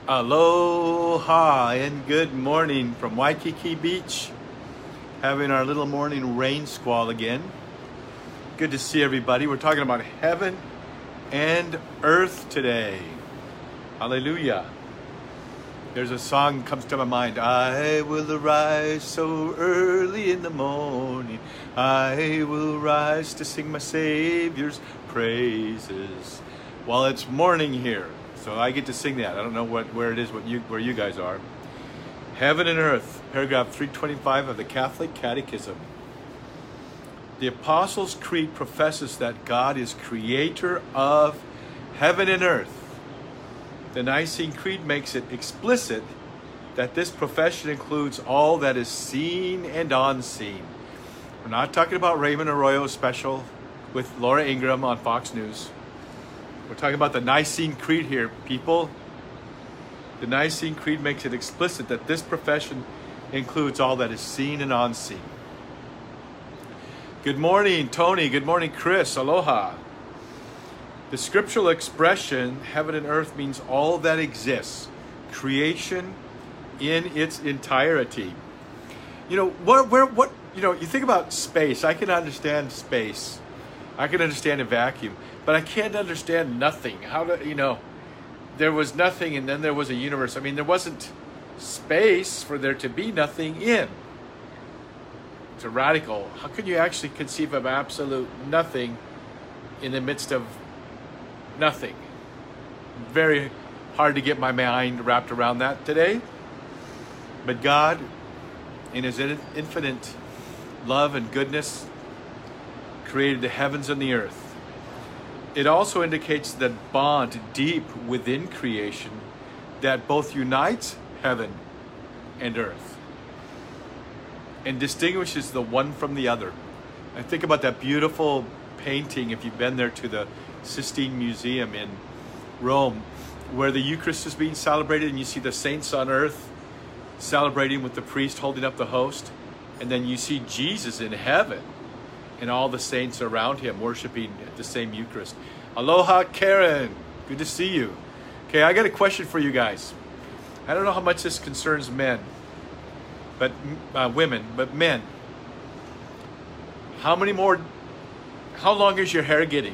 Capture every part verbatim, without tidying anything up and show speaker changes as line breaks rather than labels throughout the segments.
Aloha and good morning from Waikiki Beach. Having our little morning rain squall again. Good to see everybody. We're talking about heaven and earth today. Hallelujah. There's a song that comes to my mind. I will arise so early in the morning. I will rise to sing my Savior's praises. Well, it's morning here. So I get to sing that. I don't know what where it is, what you where you guys are. Heaven and earth, paragraph three twenty-five of the Catholic Catechism. The Apostles' Creed professes that God is creator of heaven and earth. The Nicene Creed makes it explicit that this profession includes all that is seen and unseen. We're not talking about Raymond Arroyo's special with Laura Ingraham on Fox News. We're talking about the Nicene Creed here, people. The Nicene Creed makes it explicit that this profession includes all that is seen and unseen. Good morning, Tony. Good morning, Chris. Aloha. The scriptural expression, heaven and earth, means all that exists. Creation in its entirety. You know, what, where, what, you know, you think about space. I can understand space. I can understand a vacuum. But I can't understand nothing. How do, you know, there was nothing and then there was a universe. I mean, there wasn't space for there to be nothing in. It's a radical. How can you actually conceive of absolute nothing in the midst of nothing? Very hard to get my mind wrapped around that today. But God, in His infinite love and goodness, created the heavens and the earth. It also indicates that bond deep within creation that both unites heaven and earth and distinguishes the one from the other. I think about that beautiful painting, if you've been there, to the Sistine Museum in Rome, where the Eucharist is being celebrated and you see the saints on earth celebrating with the priest holding up the host, and then you see Jesus in heaven and all the saints around him worshiping at the same Eucharist. Aloha, Karen. Good to see you. Okay, I got a question for you guys. I don't know how much this concerns men, but uh, women, but men. How many more, how long is your hair getting?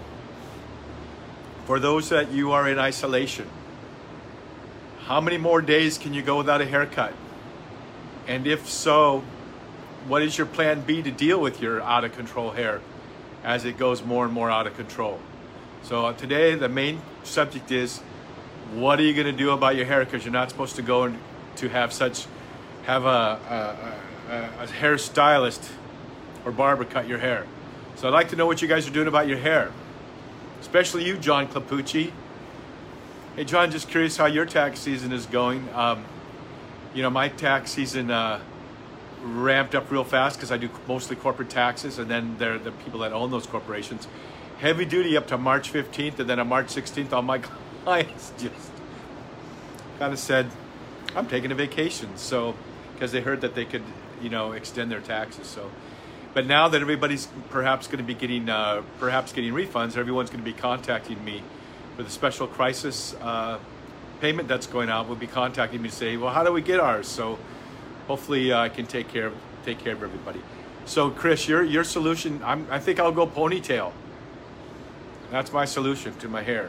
For those that you are in isolation, how many more days can you go without a haircut? And if so, what is your plan B to deal with your out of control hair as it goes more and more out of control? So uh, today the main subject is, what are you going to do about your hair? Because you're not supposed to go and to have such, have a, a, a, a hairstylist or barber cut your hair. So I'd like to know what you guys are doing about your hair. Especially you, John Clapucci. Hey John, just curious how your tax season is going. Um, you know, my tax season, uh, ramped up real fast because I do mostly corporate taxes, and then they're the people that own those corporations. Heavy duty up to March fifteenth, and then on March sixteenth, all my clients just kind of said, I'm taking a vacation. So, because they heard that they could, you know, extend their taxes. So, but now that everybody's perhaps going to be getting, uh, perhaps getting refunds, everyone's going to be contacting me for the special crisis uh, payment that's going out. Will be contacting me to say, well, how do we get ours? So, hopefully uh, I can take care of take care of everybody. So Chris, your your solution, I'm, I think I'll go ponytail. That's my solution to my hair.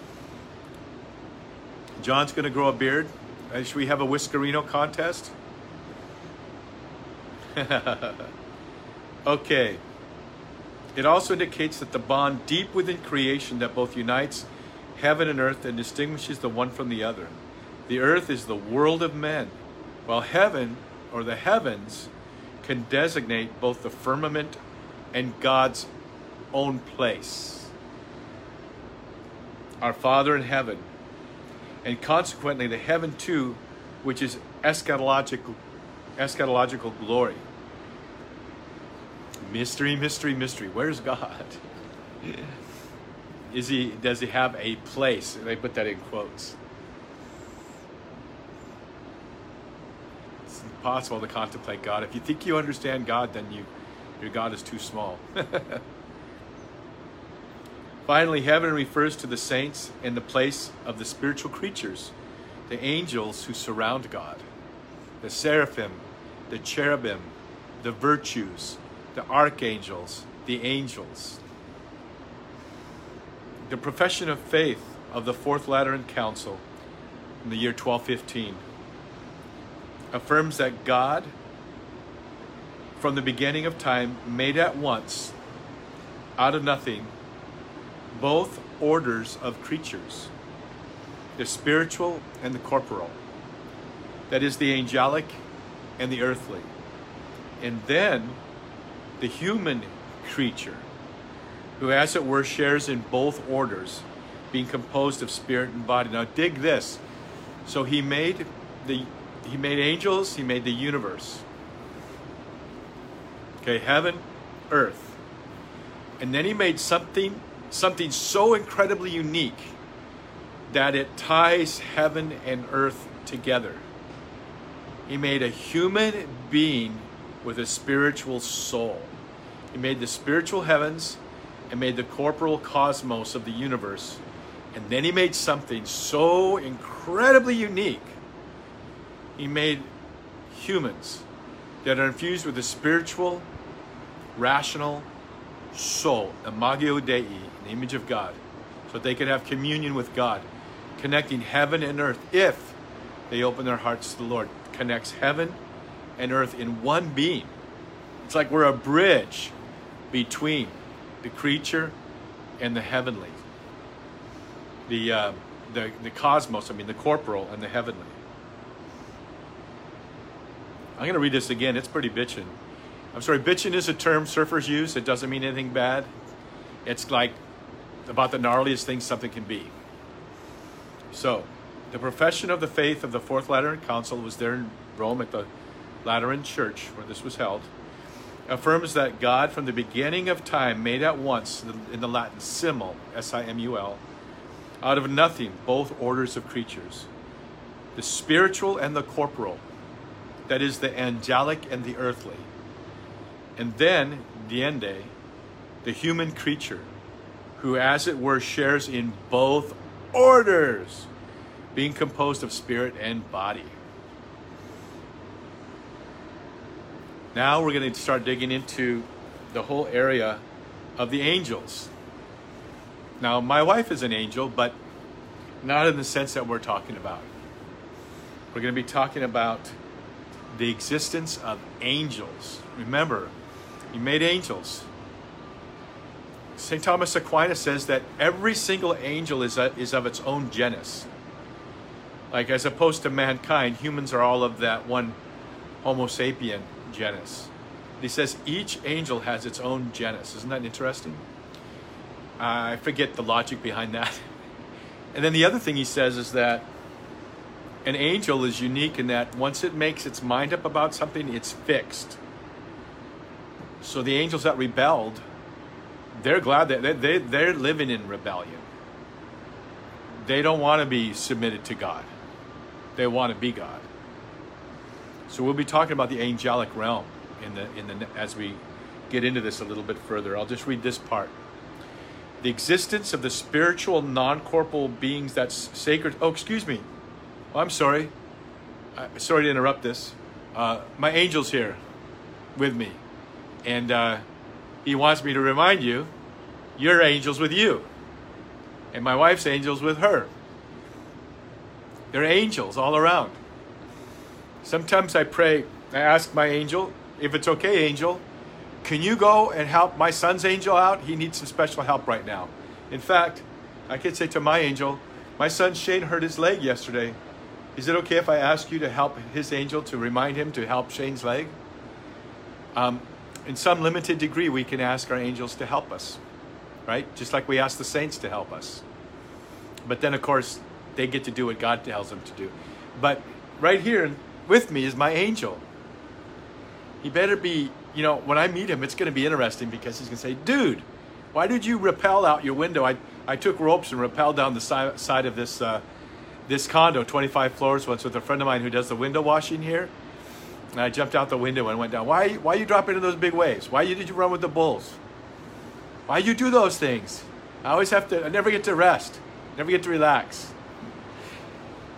John's going to grow a beard. Uh, should we have a whiskerino contest? Okay. It also indicates that the bond deep within creation that both unites heaven and earth and distinguishes the one from the other. The earth is the world of men, while heaven, or the heavens, can designate both the firmament and God's own place. Our Father in heaven, and consequently the heaven too, which is eschatological, eschatological glory. Mystery, mystery, mystery. Where's God? Is he? Does he have a place? And I put that in quotes. It's impossible to contemplate God. If you think you understand God, then you, your God is too small. Finally, heaven refers to the saints and the place of the spiritual creatures the angels who surround God, the seraphim, the cherubim, the virtues, the archangels, the angels. The profession of faith of the Fourth Lateran Council in the year twelve fifteen affirms that God, from the beginning of time, made at once, out of nothing, both orders of creatures, the spiritual and the corporal, that is, the angelic and the earthly, and then the human creature, who as it were shares in both orders, being composed of spirit and body. Now dig this. So he made the he made angels, he made the universe. Okay, heaven, earth. And then he made something something so incredibly unique that it ties heaven and earth together. He made a human being with a spiritual soul. He made the spiritual heavens and made the corporal cosmos of the universe. And then he made something so incredibly unique. He made humans that are infused with a spiritual, rational soul, imago Dei, the image of God, so that they could have communion with God, connecting heaven and earth if they open their hearts to the Lord. Connects heaven and earth in one being. It's like we're a bridge between the creature and the heavenly. The, uh, the, the cosmos, I mean the corporal and the heavenly. I'm going to read this again. It's pretty bitchin'. I'm sorry, bitchin' is a term surfers use. It doesn't mean anything bad. It's like about the gnarliest thing something can be. So, the profession of the faith of the Fourth Lateran Council was there in Rome at the Lateran Church where this was held, affirms that God from the beginning of time made at once, in the Latin, simul, S I M U L, out of nothing, both orders of creatures, the spiritual and the corporal, that is, the angelic and the earthly. And then, diende, the human creature, who as it were shares in both orders, being composed of spirit and body. Now we're going to start digging into the whole area of the angels. Now, my wife is an angel, but not in the sense that we're talking about. We're going to be talking about the existence of angels. Remember, he made angels. Saint Thomas Aquinas says that every single angel is, a, is of its own genus. Like, as opposed to mankind, humans are all of that one Homo sapien genus. He says each angel has its own genus. Isn't that interesting? Uh, I forget the logic behind that. And then the other thing he says is that an angel is unique in that once it makes its mind up about something, it's fixed. So the angels that rebelled, they're glad that they, they, they're living in rebellion. They don't want to be submitted to God. They want to be God. So we'll be talking about the angelic realm in the in the as we get into this a little bit further. I'll just read this part. The existence of the spiritual non-corporeal beings that's sacred. Oh, excuse me. Oh, I'm sorry. Uh, sorry to interrupt this. Uh, my angel's here with me. And uh, he wants me to remind you, your angel's with you. And my wife's angel's with her. They're angels all around. Sometimes I pray, I ask my angel, if it's okay, angel, can you go and help my son's angel out? He needs some special help right now. In fact, I could say to my angel, my son Shane hurt his leg yesterday. Is it okay if I ask you to help his angel to remind him to help Shane's leg? Um, in some limited degree, we can ask our angels to help us, right? Just like we ask the saints to help us. But then, of course, they get to do what God tells them to do. But right here with me is my angel. He better be, you know, when I meet him, it's going to be interesting because he's going to say, dude, why did you rappel out your window? I, I took ropes and rappelled down the si- side of this uh, this condo, twenty-five floors, once with a friend of mine who does the window washing here. And I jumped out the window and went down. Why, why you drop into those big waves? Why did you run with the bulls? Why you do those things? I always have to, I never get to rest. Never get to relax.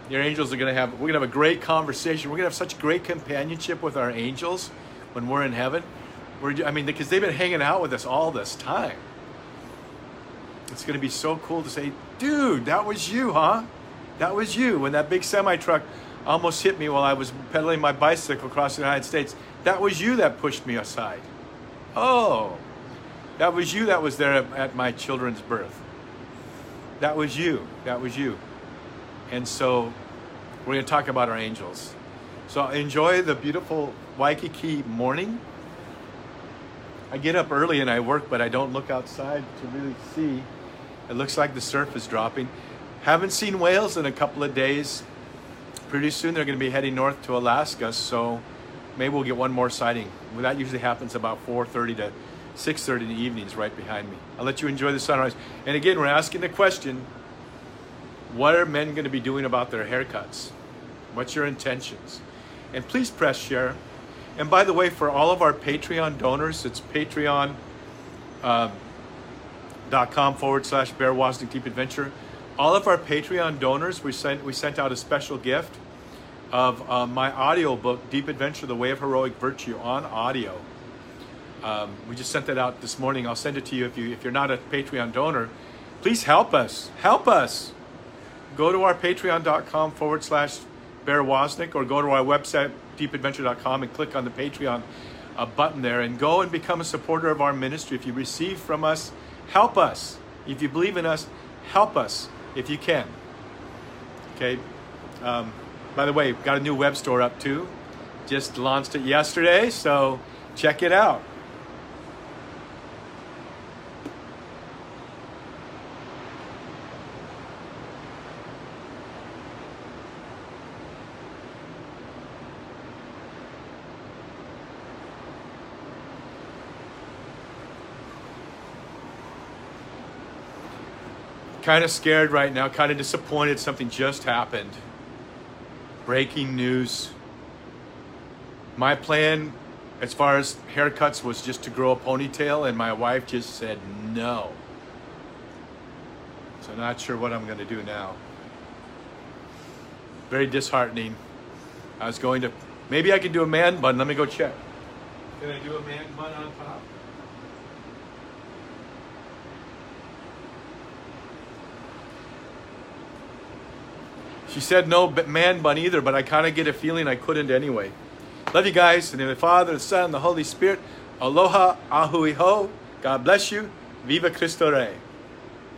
Your angels are going to have, we're going to have a great conversation. We're going to have such great companionship with our angels when we're in heaven. We're, I mean, because they've been hanging out with us all this time. It's going to be so cool to say, dude, that was you, huh? That was you. When that big semi-truck almost hit me while I was pedaling my bicycle across the United States, that was you that pushed me aside. Oh, that was you that was there at, at my children's birth. That was you. That was you. And so we're going to talk about our angels. So enjoy the beautiful Waikiki morning. I get up early and I work, but I don't look outside to really see. It looks like the surf is dropping. Haven't seen whales in a couple of days. Pretty soon they're going to be heading north to Alaska, so maybe we'll get one more sighting. Well, that usually happens about four thirty to six thirty in the evenings right behind me. I'll let you enjoy the sunrise. And again, we're asking the question, what are men going to be doing about their haircuts? What's your intentions? And please press share. And by the way, for all of our Patreon donors, it's patreon uh, dot com forward slash Bear Wozniak Deep Adventure. All of our Patreon donors, we sent we sent out a special gift of uh, my audio book, Deep Adventure: The Way of Heroic Virtue, on audio. Um, we just sent that out this morning. I'll send it to you if you if you're not a Patreon donor. Please help us. Help us. Go to our patreon dot com forward slash Bear Wozniak, or go to our website, deep adventure dot com, and click on the Patreon uh, button there, and go and become a supporter of our ministry. If you receive from us, help us. If you believe in us, help us if you can. Okay. Um, by the way, got a new web store up too. Just launched it yesterday, so check it out. Kind of scared right now, kind of disappointed. Something just happened. Breaking news. My plan as far as haircuts was just to grow a ponytail, and my wife just said no. So I'm not sure what I'm going to do now. Very disheartening. I was going to, maybe I could do a man bun. Let me go check. Can I do a man bun on top? She said no man bun either, but I kind of get a feeling I couldn't anyway. Love you guys. In the name of the Father, the Son, and the Holy Spirit. Aloha, ahui ho. God bless you. Viva Cristo Rey.